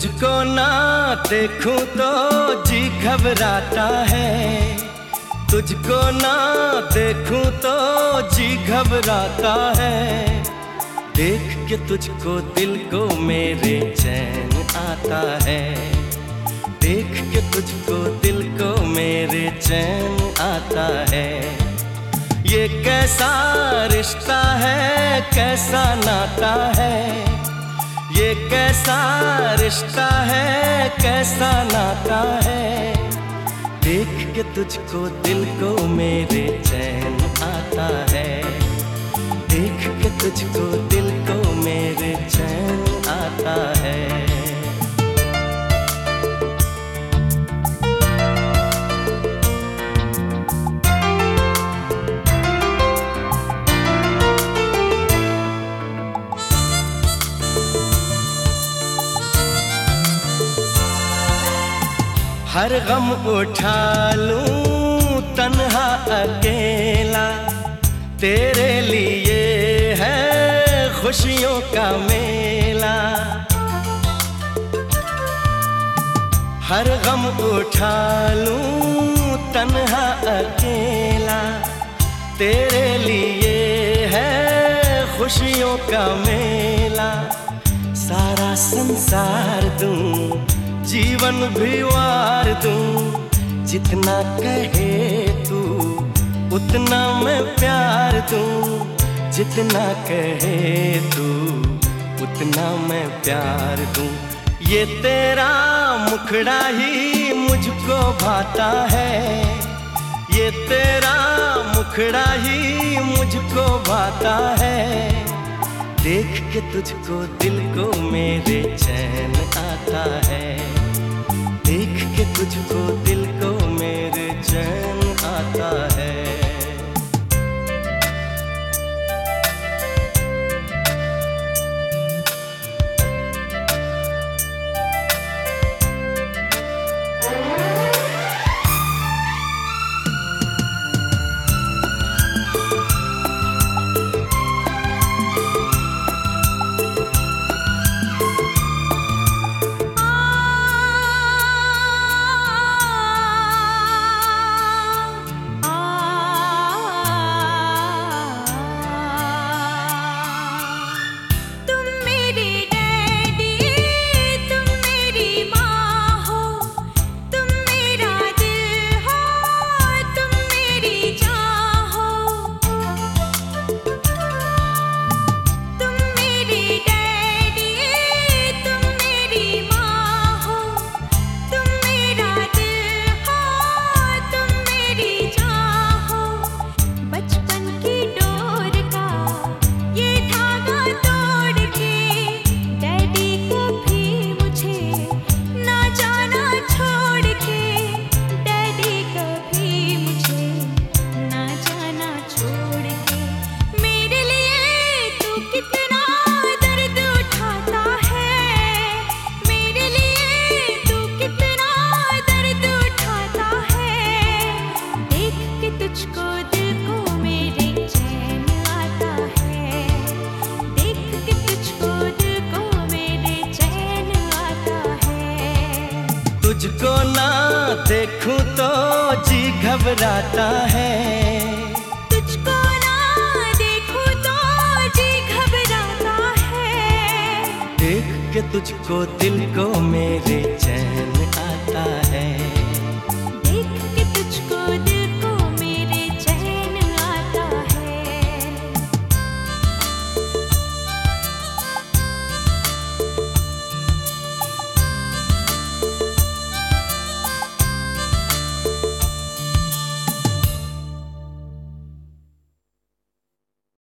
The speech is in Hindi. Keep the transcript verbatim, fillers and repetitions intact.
तुझको ना देखूं तो जी घबराता है, तुझको ना देखूं तो जी घबराता है। देख के तुझको दिल को मेरे चैन आता है, देख के तुझको दिल को मेरे चैन आता है। ये कैसा रिश्ता है, कैसा नाता है, ये कैसा रिश्ता है, कैसा नाता है। देख के तुझको दिल को मेरे चैन आता है, देख के तुझको दिल को मेरे चैन आता है। हर गम उठा लूं तन्हा अकेला, तेरे लिए है खुशियों का मेला। हर गम उठा लूं तन्हा अकेला, तेरे लिए है खुशियों का मेला। सारा संसार दूं, जीवन भी वार दूं, जितना कहे तू उतना मैं प्यार दूं, जितना कहे तू उतना मैं प्यार दूं। ये तेरा मुखड़ा ही मुझको भाता है, ये तेरा मुखड़ा ही मुझको भाता है। देख के तुझको दिल को मेरे चैन आता है, देख के तुझको दिल को मेरे चैन आता है। तुझको ना देखूं तो जी घबराता है, तुझको ना देखूं तो जी घबराता है। देख के तुझको दिल को मेरे चैन आता है।